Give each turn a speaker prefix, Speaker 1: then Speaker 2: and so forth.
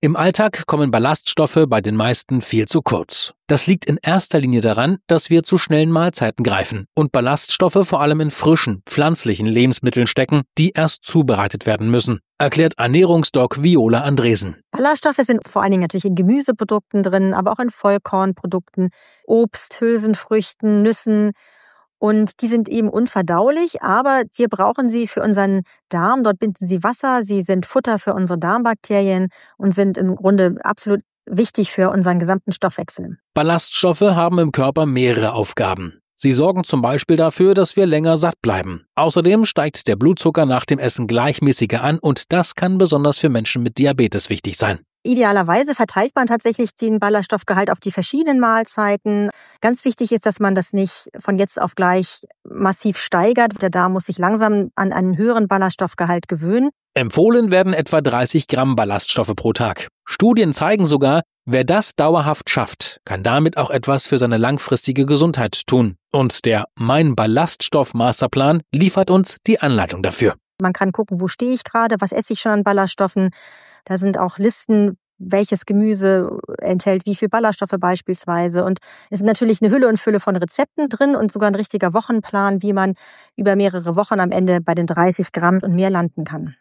Speaker 1: Im Alltag kommen Ballaststoffe bei den meisten viel zu kurz. Das liegt in erster Linie daran, dass wir zu schnellen Mahlzeiten greifen und Ballaststoffe vor allem in frischen, pflanzlichen Lebensmitteln stecken, die erst zubereitet werden müssen, erklärt Ernährungsdoc Viola Andresen.
Speaker 2: Ballaststoffe sind vor allen Dingen natürlich in Gemüseprodukten drin, aber auch in Vollkornprodukten, Obst, Hülsenfrüchten, Nüssen. Und die sind eben unverdaulich, aber wir brauchen sie für unseren Darm. Dort binden sie Wasser, sie sind Futter für unsere Darmbakterien und sind im Grunde absolut wichtig für unseren gesamten Stoffwechsel.
Speaker 1: Ballaststoffe haben im Körper mehrere Aufgaben. Sie sorgen zum Beispiel dafür, dass wir länger satt bleiben. Außerdem steigt der Blutzucker nach dem Essen gleichmäßiger an und das kann besonders für Menschen mit Diabetes wichtig sein.
Speaker 2: Idealerweise verteilt man tatsächlich den Ballaststoffgehalt auf die verschiedenen Mahlzeiten. Ganz wichtig ist, dass man das nicht von jetzt auf gleich massiv steigert. Der Darm muss sich langsam an einen höheren Ballaststoffgehalt gewöhnen.
Speaker 1: Empfohlen werden etwa 30 Gramm Ballaststoffe pro Tag. Studien zeigen sogar, wer das dauerhaft schafft, kann damit auch etwas für seine langfristige Gesundheit tun. Und der Mein Ballaststoff-Masterplan liefert uns die Anleitung dafür.
Speaker 2: Man kann gucken, wo stehe ich gerade, was esse ich schon an Ballaststoffen. Da sind auch Listen, welches Gemüse enthält wie viel Ballaststoffe beispielsweise. Und es ist natürlich eine Hülle und Fülle von Rezepten drin und sogar ein richtiger Wochenplan, wie man über mehrere Wochen am Ende bei den 30 Gramm und mehr landen kann.